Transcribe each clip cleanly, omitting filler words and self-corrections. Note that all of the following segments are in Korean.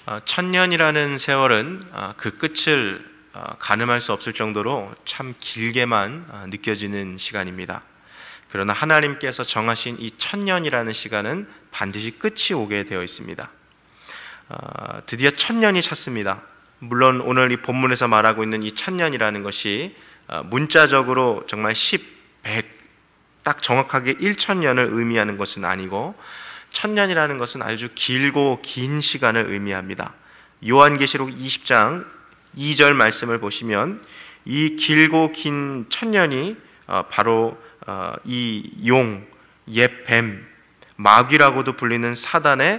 천년이라는 세월은 그 끝을 가늠할 수 없을 정도로 참 길게만 느껴지는 시간입니다. 그러나 하나님께서 정하신 이 천년이라는 시간은 반드시 끝이 오게 되어 있습니다. 드디어 천년이 찼습니다. 물론 오늘 이 본문에서 말하고 있는 이 천년이라는 것이 문자적으로 정말 10, 100, 딱 정확하게 1천년을 의미하는 것은 아니고, 천년이라는 것은 아주 길고 긴 시간을 의미합니다. 요한계시록 20장 2절 말씀을 보시면 이 길고 긴 천년이 바로 이 용, 옛 뱀, 마귀라고도 불리는 사단의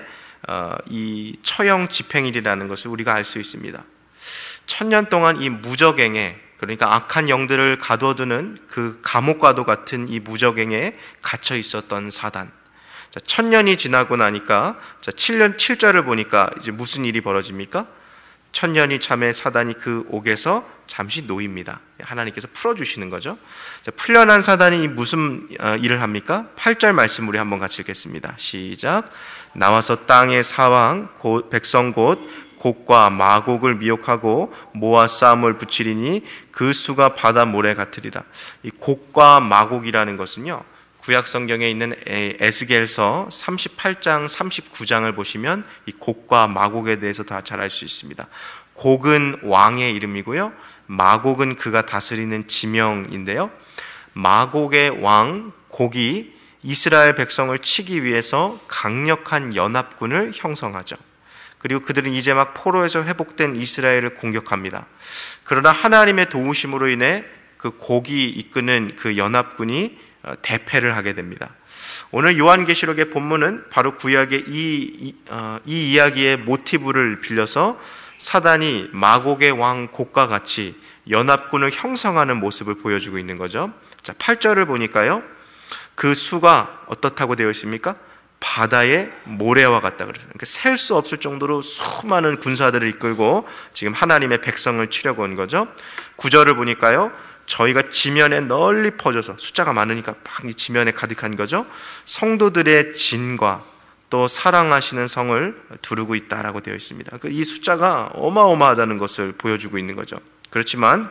이 처형 집행일이라는 것을 우리가 알 수 있습니다. 천년 동안 이 무적행에, 그러니까 악한 영들을 가둬두는 그 감옥과도 같은 이 무적행에 갇혀 있었던 사단. 천년이 지나고 나니까 7절을 보니까 이제 무슨 일이 벌어집니까? 천년이 참에 사단이 그 옥에서 잠시 놓입니다. 하나님께서 풀어주시는 거죠. 풀려난 사단이 무슨 일을 합니까? 8절 말씀 우리 한번 같이 읽겠습니다. 시작. 나와서 땅의 사왕 백성 곧 곡과 마곡을 미혹하고 모아 싸움을 붙이리니 그 수가 바다 모래 같으리라. 이 곡과 마곡이라는 것은요, 구약 성경에 있는 에스겔서 38장 39장을 보시면 이 곡과 마곡에 대해서 다 잘 알 수 있습니다. 곡은 왕의 이름이고요, 마곡은 그가 다스리는 지명인데요, 마곡의 왕 곡이 이스라엘 백성을 치기 위해서 강력한 연합군을 형성하죠. 그리고 그들은 이제 막 포로에서 회복된 이스라엘을 공격합니다. 그러나 하나님의 도우심으로 인해 그 곡이 이끄는 그 연합군이 대패를 하게 됩니다. 오늘 요한계시록의 본문은 바로 구약의 이 이야기의 모티브를 빌려서 사단이 마곡의 왕 곡과 같이 연합군을 형성하는 모습을 보여주고 있는 거죠. 자, 8절을 보니까요, 그 수가 어떻다고 되어 있습니까? 바다의 모래와 같다 그래서, 그러니까 셀 수 없을 정도로 수많은 군사들을 이끌고 지금 하나님의 백성을 치려고 온 거죠. 9절을 보니까요, 저희가 지면에 널리 퍼져서, 숫자가 많으니까 막 지면에 가득한 거죠, 성도들의 진과 또 사랑하시는 성을 두르고 있다라고 되어 있습니다. 이 숫자가 어마어마하다는 것을 보여주고 있는 거죠. 그렇지만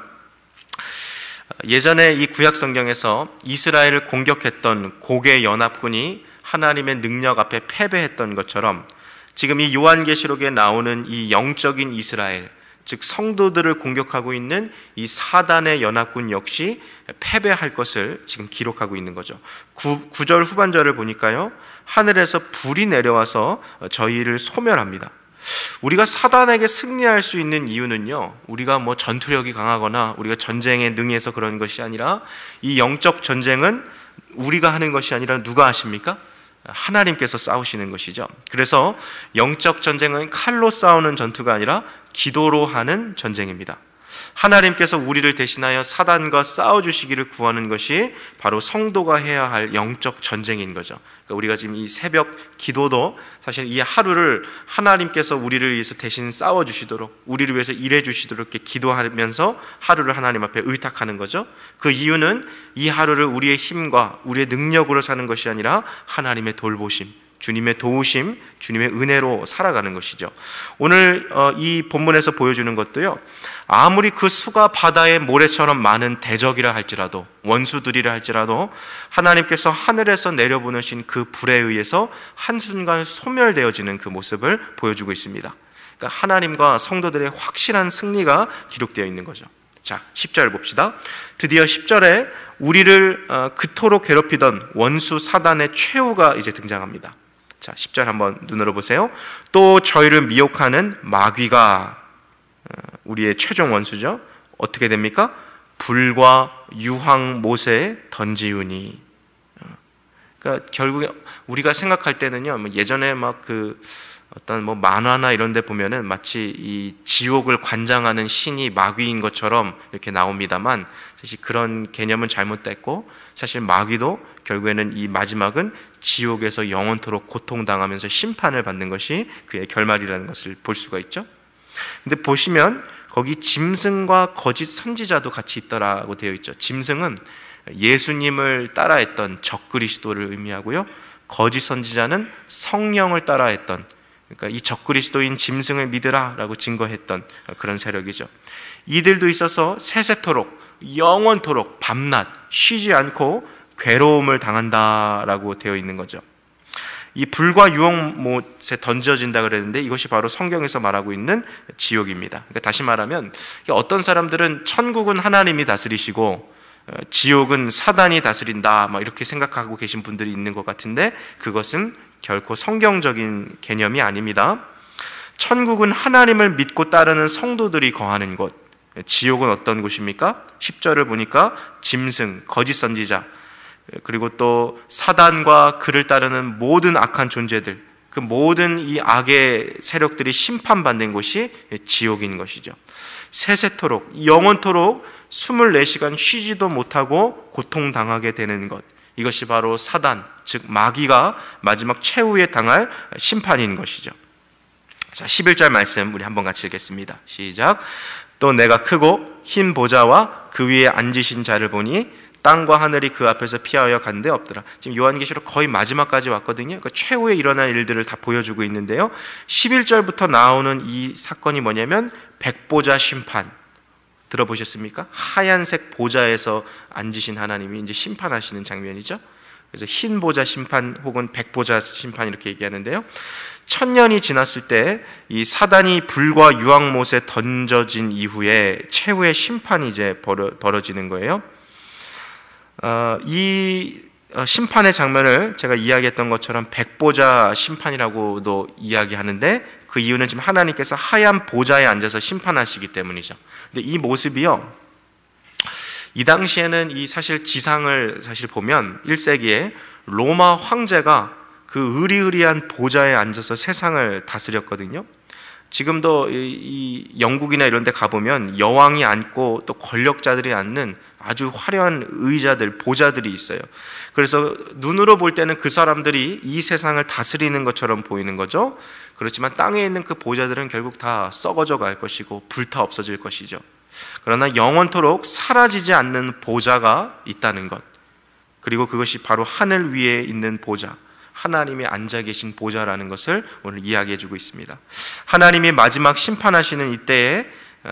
예전에 이 구약 성경에서 이스라엘을 공격했던 곡의 연합군이 하나님의 능력 앞에 패배했던 것처럼, 지금 이 요한계시록에 나오는 이 영적인 이스라엘, 즉 성도들을 공격하고 있는 이 사단의 연합군 역시 패배할 것을 지금 기록하고 있는 거죠. 9절 후반절을 보니까요, 하늘에서 불이 내려와서 저희를 소멸합니다. 우리가 사단에게 승리할 수 있는 이유는요, 우리가 뭐 전투력이 강하거나 우리가 전쟁에 능해서 그런 것이 아니라, 이 영적 전쟁은 우리가 하는 것이 아니라 누가 하십니까? 하나님께서 싸우시는 것이죠. 그래서 영적 전쟁은 칼로 싸우는 전투가 아니라 기도로 하는 전쟁입니다. 하나님께서 우리를 대신하여 사단과 싸워주시기를 구하는 것이 바로 성도가 해야 할 영적 전쟁인 거죠. 그러니까 우리가 지금 이 새벽 기도도 사실 이 하루를 하나님께서 우리를 위해서 대신 싸워주시도록, 우리를 위해서 일해주시도록 이렇게 기도하면서 하루를 하나님 앞에 의탁하는 거죠. 그 이유는 이 하루를 우리의 힘과 우리의 능력으로 사는 것이 아니라 하나님의 돌보심, 주님의 도우심, 주님의 은혜로 살아가는 것이죠. 오늘 이 본문에서 보여주는 것도요, 아무리 그 수가 바다의 모래처럼 많은 대적이라 할지라도, 원수들이라 할지라도 하나님께서 하늘에서 내려보내신 그 불에 의해서 한순간 소멸되어지는 그 모습을 보여주고 있습니다. 그러니까 하나님과 성도들의 확실한 승리가 기록되어 있는 거죠. 자, 10절 봅시다. 드디어 10절에 우리를 그토록 괴롭히던 원수 사단의 최후가 이제 등장합니다. 자, 10절 한번 눈으로 보세요. 또 저희를 미혹하는 마귀가, 우리의 최종 원수죠, 어떻게 됩니까? 불과 유황못에 던지우니. 그러니까 결국에 우리가 생각할 때는요, 예전에 막 그 어떤 뭐 만화나 이런 데 보면은 마치 이 지옥을 관장하는 신이 마귀인 것처럼 이렇게 나옵니다만, 사실 그런 개념은 잘못됐고, 사실 마귀도 결국에는 이 마지막은 지옥에서 영원토록 고통당하면서 심판을 받는 것이 그의 결말이라는 것을 볼 수가 있죠. 근데 보시면 거기 짐승과 거짓 선지자도 같이 있더라고 되어 있죠. 짐승은 예수님을 따라했던 적그리스도를 의미하고요, 거짓 선지자는 성령을 따라했던, 그러니까 이 적그리스도인 짐승을 믿으라라고 증거했던 그런 세력이죠. 이들도 있어서 세세토록 영원토록 밤낮 쉬지 않고 괴로움을 당한다라고 되어 있는 거죠. 이 불과 유황못에 던져진다 그랬는데 이것이 바로 성경에서 말하고 있는 지옥입니다. 그러니까 다시 말하면 어떤 사람들은 천국은 하나님이 다스리시고 지옥은 사단이 다스린다 이렇게 생각하고 계신 분들이 있는 것 같은데 그것은 결코 성경적인 개념이 아닙니다. 천국은 하나님을 믿고 따르는 성도들이 거하는 곳, 지옥은 어떤 곳입니까? 10절을 보니까 짐승, 거짓 선지자, 그리고 또 사단과 그를 따르는 모든 악한 존재들, 그 모든 이 악의 세력들이 심판받는 곳이 지옥인 것이죠. 세세토록 영원토록 24시간 쉬지도 못하고 고통당하게 되는 것, 이것이 바로 사단, 즉 마귀가 마지막 최후에 당할 심판인 것이죠. 자, 11절 말씀 우리 한번 같이 읽겠습니다. 시작. 또 내가 크고 흰 보좌와 그 위에 앉으신 자를 보니 땅과 하늘이 그 앞에서 피하여 간 데 없더라. 지금 요한계시록 거의 마지막까지 왔거든요. 그러니까 최후에 일어날 일들을 다 보여주고 있는데요. 11절부터 나오는 이 사건이 뭐냐면 백보자 심판. 들어보셨습니까? 하얀색 보좌에서 앉으신 하나님이 이제 심판하시는 장면이죠. 그래서 흰 보좌 심판 혹은 백보자 심판 이렇게 얘기하는데요. 1000년이 지났을 때 이 사단이 불과 유황못에 던져진 이후에 최후의 심판이 이제 벌어지는 거예요. 이 심판의 장면을 제가 이야기했던 것처럼 백보자 심판이라고도 이야기하는데 그 이유는 지금 하나님께서 하얀 보좌에 앉아서 심판하시기 때문이죠. 근데 이 모습이요, 이 당시에는 이 사실 지상을 사실 보면 1세기에 로마 황제가 그 의리의리한 보좌에 앉아서 세상을 다스렸거든요. 지금도 이 영국이나 이런 데 가보면 여왕이 앉고 또 권력자들이 앉는 아주 화려한 의자들, 보좌들이 있어요. 그래서 눈으로 볼 때는 그 사람들이 이 세상을 다스리는 것처럼 보이는 거죠. 그렇지만 땅에 있는 그 보좌들은 결국 다 썩어져 갈 것이고 불타 없어질 것이죠. 그러나 영원토록 사라지지 않는 보좌가 있다는 것, 그리고 그것이 바로 하늘 위에 있는 보좌, 하나님이 앉아 계신 보좌라는 것을 오늘 이야기해 주고 있습니다. 하나님이 마지막 심판하시는 이때에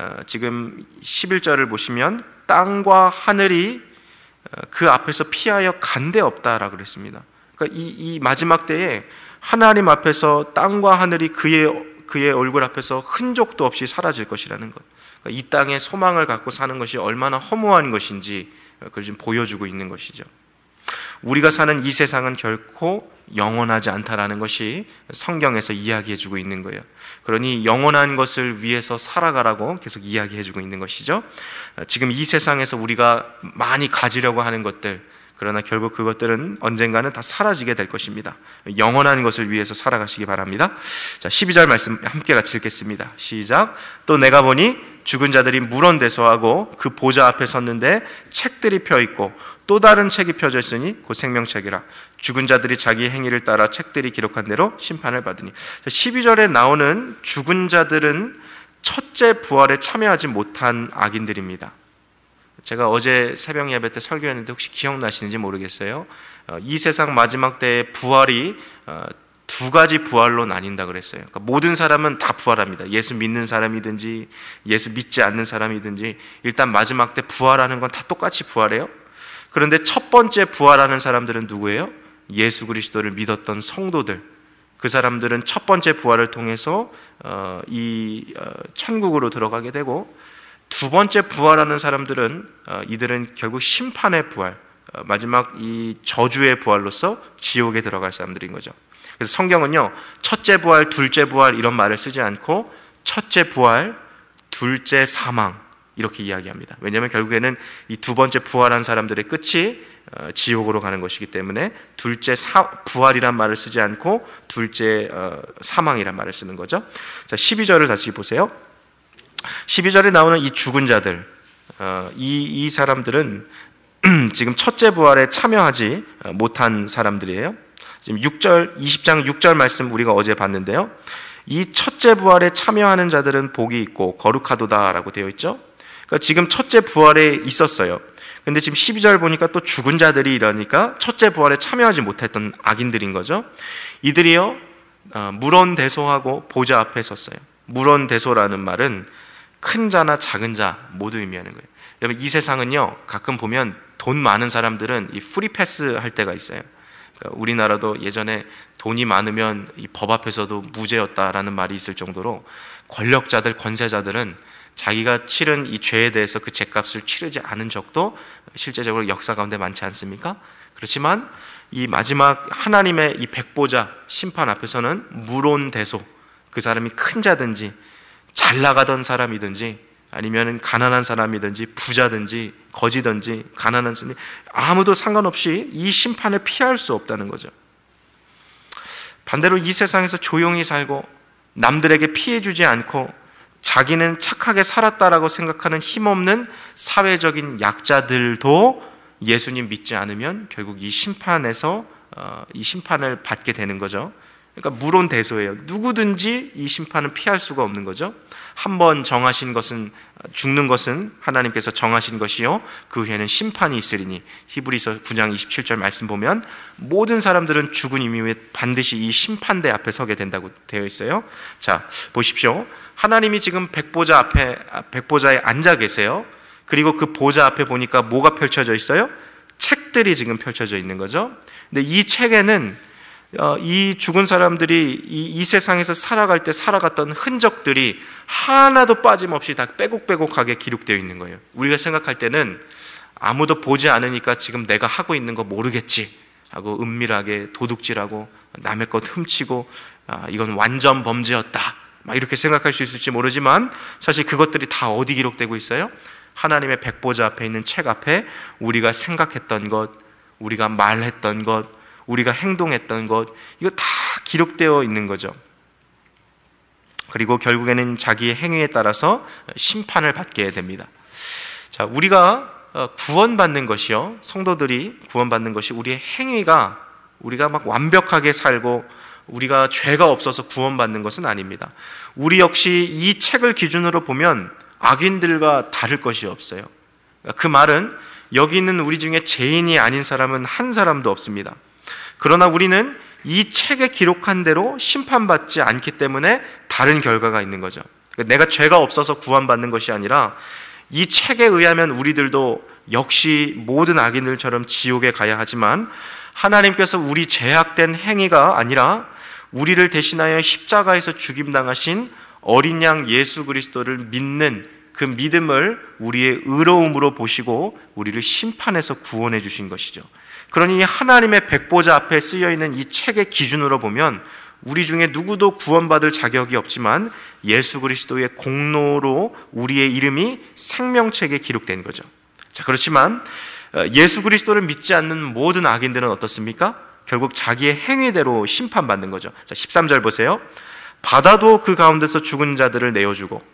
지금 11절을 보시면 땅과 하늘이 그 앞에서 피하여 간 데 없다라고 그랬습니다. 그러니까 이 마지막 때에 하나님 앞에서 땅과 하늘이 그의 얼굴 앞에서 흔적도 없이 사라질 것이라는 것, 그러니까 이 땅에 소망을 갖고 사는 것이 얼마나 허무한 것인지 그걸 좀 보여주고 있는 것이죠. 우리가 사는 이 세상은 결코 영원하지 않다라는 것이 성경에서 이야기해주고 있는 거예요. 그러니 영원한 것을 위해서 살아가라고 계속 이야기해주고 있는 것이죠. 지금 이 세상에서 우리가 많이 가지려고 하는 것들, 그러나 결국 그것들은 언젠가는 다 사라지게 될 것입니다. 영원한 것을 위해서 살아가시기 바랍니다. 자, 12절 말씀 함께 같이 읽겠습니다. 시작. 또 내가 보니 죽은 자들이 물원대소하고 그 보좌 앞에 섰는데 책들이 펴있고 또 다른 책이 펴져 있으니 곧 생명책이라. 죽은 자들이 자기 행위를 따라 책들이 기록한 대로 심판을 받으니. 12절에 나오는 죽은 자들은 첫째 부활에 참여하지 못한 악인들입니다. 제가 어제 새벽 예배 때 설교했는데 혹시 기억나시는지 모르겠어요. 이 세상 마지막 때의 부활이 두 가지 부활로 나뉜다 그랬어요. 그러니까 모든 사람은 다 부활합니다. 예수 믿는 사람이든지 예수 믿지 않는 사람이든지 일단 마지막 때 부활하는 건 다 똑같이 부활해요. 그런데 첫 번째 부활하는 사람들은 누구예요? 예수 그리스도를 믿었던 성도들. 그 사람들은 첫 번째 부활을 통해서 천국으로 들어가게 되고, 두 번째 부활하는 사람들은 이들은 결국 심판의 부활, 마지막 이 저주의 부활로서 지옥에 들어갈 사람들인 거죠. 그래서 성경은요, 첫째 부활, 둘째 부활 이런 말을 쓰지 않고 첫째 부활, 둘째 사망 이렇게 이야기합니다. 왜냐하면 결국에는 이 두 번째 부활한 사람들의 끝이 지옥으로 가는 것이기 때문에 둘째 부활이란 말을 쓰지 않고 둘째 사망이란 말을 쓰는 거죠. 자, 12절을 다시 보세요. 12절에 나오는 이 죽은 자들, 이 사람들은 지금 첫째 부활에 참여하지 못한 사람들이에요. 지금 20장 6절 말씀 우리가 어제 봤는데요. 이 첫째 부활에 참여하는 자들은 복이 있고 거룩하도다라고 되어 있죠. 그러니까 지금 첫째 부활에 있었어요. 근데 지금 12절 보니까 또 죽은 자들이 이러니까 첫째 부활에 참여하지 못했던 악인들인 거죠. 이들이요, 물온대소하고 보좌 앞에 섰어요. 물온대소라는 말은 큰 자나 작은 자 모두 의미하는 거예요. 여러분, 이 세상은요, 가끔 보면 돈 많은 사람들은 이 프리패스 할 때가 있어요. 그러니까 우리나라도 예전에 돈이 많으면 이 법 앞에서도 무죄였다라는 말이 있을 정도로 권력자들, 권세자들은 자기가 치른 이 죄에 대해서 그 죄값을 치르지 않은 적도 실제적으로 역사 가운데 많지 않습니까? 그렇지만 이 마지막 하나님의 이 백보자 심판 앞에서는 물온대소, 그 사람이 큰 자든지 잘 나가던 사람이든지 아니면 가난한 사람이든지 부자든지 거지든지 가난한 사람이 아무도 상관없이 이 심판을 피할 수 없다는 거죠. 반대로 이 세상에서 조용히 살고 남들에게 피해 주지 않고 자기는 착하게 살았다라고 생각하는 힘없는 사회적인 약자들도 예수님 믿지 않으면 결국 이 심판에서 이 심판을 받게 되는 거죠. 그러니까 물온대소예요. 누구든지 이 심판은 피할 수가 없는 거죠. 한번 정하신 것은, 죽는 것은 하나님께서 정하신 것이요 그 후에는 심판이 있으리니, 히브리서 9장 27절 말씀 보면 모든 사람들은 죽은 이후에 반드시 이 심판대 앞에 서게 된다고 되어 있어요. 자, 보십시오. 하나님이 지금 백보자에 앉아 계세요. 그리고 그 보좌 앞에 보니까 뭐가 펼쳐져 있어요? 책들이 지금 펼쳐져 있는 거죠. 근데 이 책에는 이 죽은 사람들이 이 세상에서 살아갈 때 살아갔던 흔적들이 하나도 빠짐없이 다 빼곡빼곡하게 기록되어 있는 거예요. 우리가 생각할 때는 아무도 보지 않으니까 지금 내가 하고 있는 거 모르겠지 하고 은밀하게 도둑질하고 남의 것 훔치고 이건 완전 범죄였다 막 이렇게 생각할 수 있을지 모르지만 사실 그것들이 다 어디 기록되고 있어요? 하나님의 백보자 앞에 있는 책 앞에 우리가 생각했던 것, 우리가 말했던 것, 우리가 행동했던 것, 이거 다 기록되어 있는 거죠. 그리고 결국에는 자기의 행위에 따라서 심판을 받게 됩니다. 자, 우리가 구원받는 것이요, 성도들이 구원받는 것이 우리의 행위가, 우리가 막 완벽하게 살고 우리가 죄가 없어서 구원받는 것은 아닙니다. 우리 역시 이 책을 기준으로 보면 악인들과 다를 것이 없어요. 그 말은 여기 있는 우리 중에 죄인이 아닌 사람은 한 사람도 없습니다. 그러나 우리는 이 책에 기록한 대로 심판받지 않기 때문에 다른 결과가 있는 거죠. 내가 죄가 없어서 구원받는 것이 아니라 이 책에 의하면 우리들도 역시 모든 악인들처럼 지옥에 가야 하지만 하나님께서 우리 죄악된 행위가 아니라 우리를 대신하여 십자가에서 죽임당하신 어린 양 예수 그리스도를 믿는 그 믿음을 우리의 의로움으로 보시고 우리를 심판해서 구원해 주신 것이죠. 그러니 하나님의 백보자 앞에 쓰여 있는 이 책의 기준으로 보면 우리 중에 누구도 구원받을 자격이 없지만 예수 그리스도의 공로로 우리의 이름이 생명책에 기록된 거죠. 자, 그렇지만 예수 그리스도를 믿지 않는 모든 악인들은 어떻습니까? 결국 자기의 행위대로 심판받는 거죠. 자, 13절 보세요. 바다도 그 가운데서 죽은 자들을 내어주고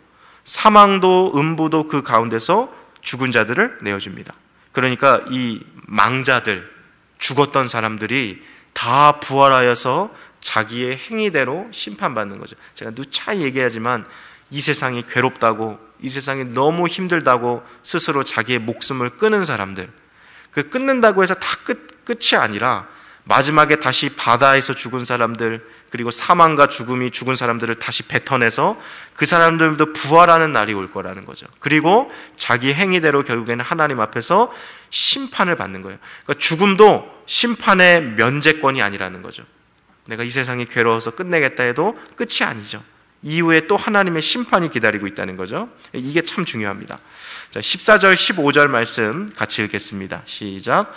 사망도 음부도 그 가운데서 죽은 자들을 내어줍니다. 그러니까 이 망자들, 죽었던 사람들이 다 부활하여서 자기의 행위대로 심판받는 거죠. 제가 누차 얘기하지만 이 세상이 괴롭다고, 이 세상이 너무 힘들다고 스스로 자기의 목숨을 끊은 사람들, 그 끊는다고 해서 다 끝이 아니라 마지막에 다시 바다에서 죽은 사람들, 그리고 사망과 죽음이 죽은 사람들을 다시 뱉어내서 그 사람들도 부활하는 날이 올 거라는 거죠. 그리고 자기 행위대로 결국에는 하나님 앞에서 심판을 받는 거예요. 그러니까 죽음도 심판의 면제권이 아니라는 거죠. 내가 이 세상이 괴로워서 끝내겠다 해도 끝이 아니죠. 이후에 또 하나님의 심판이 기다리고 있다는 거죠. 이게 참 중요합니다. 자, 14절 15절 말씀 같이 읽겠습니다. 시작.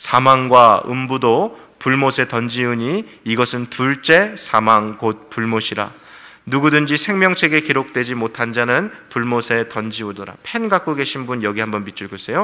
사망과 음부도 불못에 던지우니 이것은 둘째 사망 곧 불못이라. 누구든지 생명책에 기록되지 못한 자는 불못에 던지우더라. 펜 갖고 계신 분 여기 한번 밑줄 그으세요.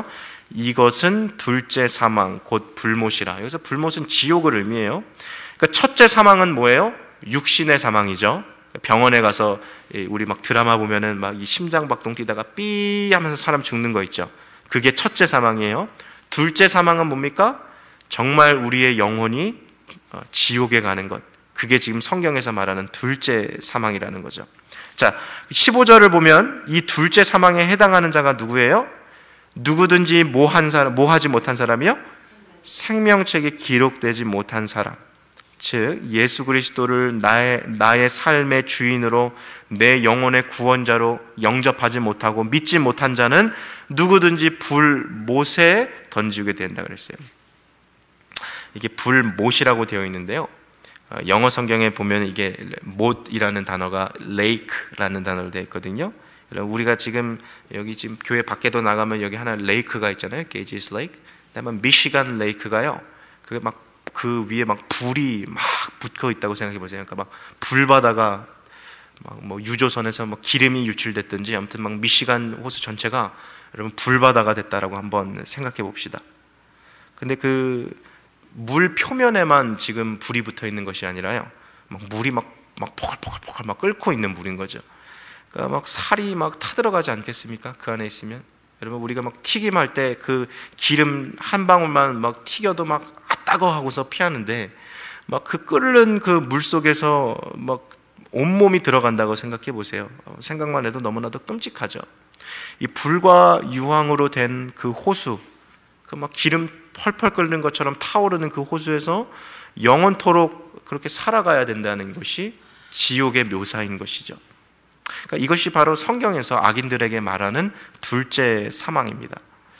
이것은 둘째 사망 곧 불못이라. 여기서 불못은 지옥을 의미해요. 그러니까 첫째 사망은 뭐예요? 육신의 사망이죠. 병원에 가서 우리 막 드라마 보면은 막 이 심장박동 뛰다가 삐 하면서 사람 죽는 거 있죠. 그게 첫째 사망이에요. 둘째 사망은 뭡니까? 정말 우리의 영혼이 지옥에 가는 것, 그게 지금 성경에서 말하는 둘째 사망이라는 거죠. 자, 15절을 보면 이 둘째 사망에 해당하는 자가 누구예요? 누구든지 뭐하지 못한 사람이요? 생명책에 기록되지 못한 사람. 즉 예수 그리스도를 나의 삶의 주인으로 내 영혼의 구원자로 영접하지 못하고 믿지 못한 자는 누구든지 불못에 던지게 된다 그랬어요. 이게 불못이라고 되어 있는데요, 영어 성경에 보면 이게 못이라는 단어가 lake라는 단어로 되어 있거든요. 우리가 지금 여기 지금 교회 밖에도 나가면 여기 하나 레이크가 있잖아요. 게이지스 레이크. 그다음에 미시간 레이크가요, 그게 막 그 위에 막 불이 막 붙어 있다고 생각해 보세요. 그러니까 막 불바다가 막 뭐 유조선에서 막 기름이 유출됐든지 아무튼 막 미시간 호수 전체가 여러분 불바다가 됐다라고 한번 생각해 봅시다. 근데 그 물 표면에만 지금 불이 붙어 있는 것이 아니라요, 막 물이 막 포글포글 막 끓고 있는 물인 거죠. 그러니까 막 살이 막 타들어가지 않겠습니까? 그 안에 있으면. 여러분 우리가 막 튀김할 때 그 기름 한 방울만 막 튀겨도 막 따가워 하고서 피하는데, 막 그 끓는 그 물 속에서 막 온몸이 들어간다고 생각해 보세요. 생각만 해도 너무나도 끔찍하죠. 이 불과 유황으로 된 그 호수, 그 막 기름 펄펄 끓는 것처럼 타오르는 그 호수에서 영원토록 그렇게 살아가야 된다는 것이 지옥의 묘사인 것이죠. 그러니까 이것이 바로 성경에서 악인들에게 말하는 둘째 사망입니다.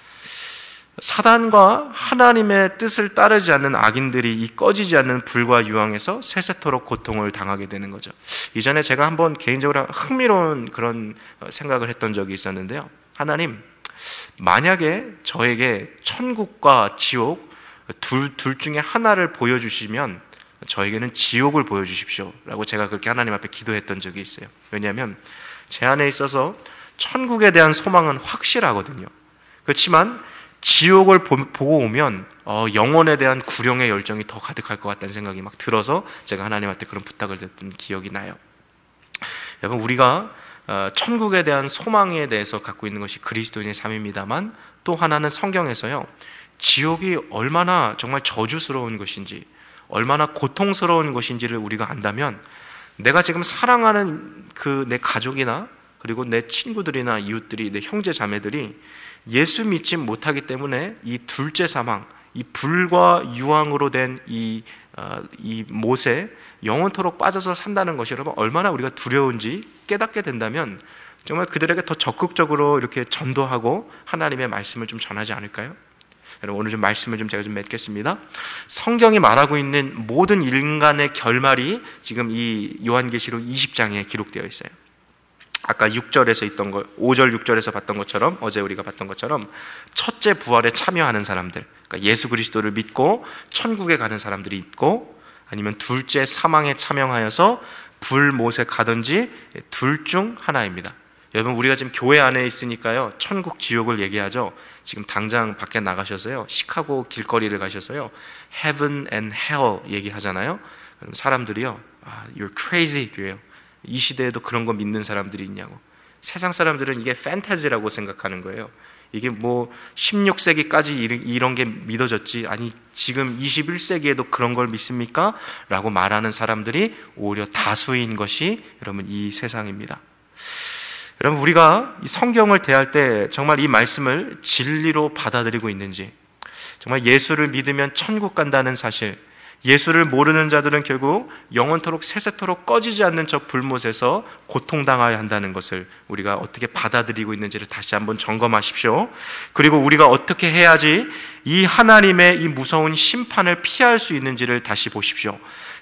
사단과 하나님의 뜻을 따르지 않는 악인들이 이 꺼지지 않는 불과 유황에서 세세토록 고통을 당하게 되는 거죠. 이전에 제가 한번 개인적으로 흥미로운 그런 생각을 했던 적이 있었는데요, 하나님, 만약에 저에게 천국과 지옥 둘 중에 하나를 보여주시면 저에게는 지옥을 보여주십시오 라고 제가 그렇게 하나님 앞에 기도했던 적이 있어요. 왜냐하면 제 안에 있어서 천국에 대한 소망은 확실하거든요. 그렇지만 지옥을 보고 오면 영혼에 대한 구령의 열정이 더 가득할 것 같다는 생각이 막 들어서 제가 하나님한테 그런 부탁을 드렸던 기억이 나요. 여러분 우리가 천국에 대한 소망에 대해서 갖고 있는 것이 그리스도인의 삶입니다만, 또 하나는 성경에서요, 지옥이 얼마나 정말 저주스러운 것인지, 얼마나 고통스러운 것인지를 우리가 안다면, 내가 지금 사랑하는 그 내 가족이나 그리고 내 친구들이나 이웃들이, 내 형제 자매들이 예수 믿지 못하기 때문에 이 둘째 사망, 이 불과 유황으로 된 이 못에 영원토록 빠져서 산다는 것이 여러분 얼마나 우리가 두려운지 깨닫게 된다면 정말 그들에게 더 적극적으로 이렇게 전도하고 하나님의 말씀을 좀 전하지 않을까요? 여러분 오늘 좀 말씀을 제가 좀 맺겠습니다. 성경이 말하고 있는 모든 인간의 결말이 지금 이 요한계시록 20장에 기록되어 있어요. 아까 6절에서 있던 거, 5절 6절에서 봤던 것처럼, 어제 우리가 봤던 것처럼 첫째 부활에 참여하는 사람들, 그러니까 예수 그리스도를 믿고 천국에 가는 사람들이 있고, 아니면 둘째 사망에 참여하여서 불못에 가든지 둘 중 하나입니다. 여러분 우리가 지금 교회 안에 있으니까요, 천국 지옥을 얘기하죠. 지금 당장 밖에 나가셔서요, 시카고 길거리를 가셔서요, heaven and hell 얘기하잖아요. 그럼 사람들이요, you're crazy 그래요. 이 시대에도 그런 거 믿는 사람들이 있냐고. 세상 사람들은 이게 판타지라고 생각하는 거예요. 이게 뭐 16세기까지 이런 게 믿어졌지, 아니 지금 21세기에도 그런 걸 믿습니까? 라고 말하는 사람들이 오히려 다수인 것이 여러분 이 세상입니다. 여러분 우리가 이 성경을 대할 때 정말 이 말씀을 진리로 받아들이고 있는지, 정말 예수를 믿으면 천국 간다는 사실, 예수를 모르는 자들은 결국 영원토록 세세토록 꺼지지 않는 저 불못에서 고통당해야 한다는 것을 우리가 어떻게 받아들이고 있는지를 다시 한번 점검하십시오. 그리고 우리가 어떻게 해야지 이 하나님의 이 무서운 심판을 피할 수 있는지를 다시 보십시오.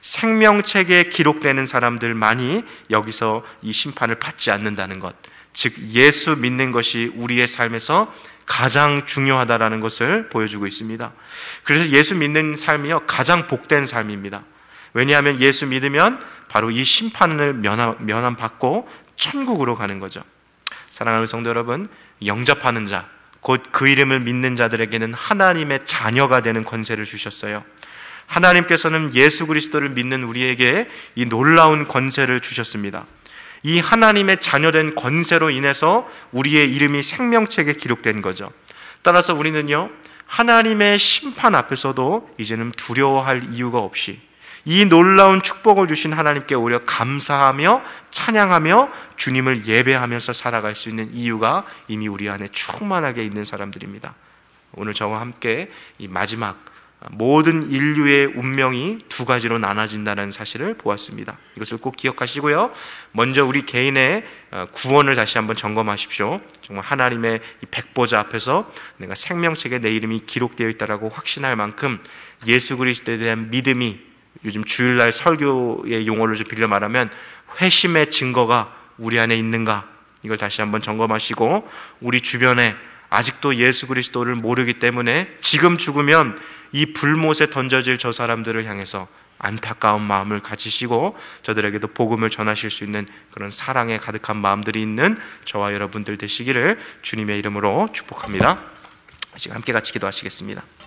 생명책에 기록되는 사람들만이 여기서 이 심판을 받지 않는다는 것, 즉 예수 믿는 것이 우리의 삶에서 가장 중요하다라는 것을 보여주고 있습니다. 그래서 예수 믿는 삶이요, 가장 복된 삶입니다. 왜냐하면 예수 믿으면 바로 이 심판을 면함받고 천국으로 가는 거죠. 사랑하는 성도 여러분, 영접하는 자, 곧 그 이름을 믿는 자들에게는 하나님의 자녀가 되는 권세를 주셨어요. 하나님께서는 예수 그리스도를 믿는 우리에게 이 놀라운 권세를 주셨습니다. 이 하나님의 자녀된 권세로 인해서 우리의 이름이 생명책에 기록된 거죠. 따라서 우리는요, 하나님의 심판 앞에서도 이제는 두려워할 이유가 없이 이 놀라운 축복을 주신 하나님께 오히려 감사하며 찬양하며 주님을 예배하면서 살아갈 수 있는 이유가 이미 우리 안에 충만하게 있는 사람들입니다. 오늘 저와 함께 이 마지막 모든 인류의 운명이 두 가지로 나눠진다는 사실을 보았습니다. 이것을 꼭 기억하시고요. 먼저 우리 개인의 구원을 다시 한번 점검하십시오. 정말 하나님의 이 백보자 앞에서 내가 생명책에 내 이름이 기록되어 있다라고 확신할 만큼 예수 그리스도에 대한 믿음이, 요즘 주일날 설교의 용어를 좀 빌려 말하면 회심의 증거가 우리 안에 있는가, 이걸 다시 한번 점검하시고, 우리 주변에 아직도 예수 그리스도를 모르기 때문에 지금 죽으면 이 불못에 던져질 저 사람들을 향해서 안타까운 마음을 가지시고 저들에게도 복음을 전하실 수 있는 그런 사랑에 가득한 마음들이 있는 저와 여러분들 되시기를 주님의 이름으로 축복합니다. 지금 함께 같이 기도하시겠습니다.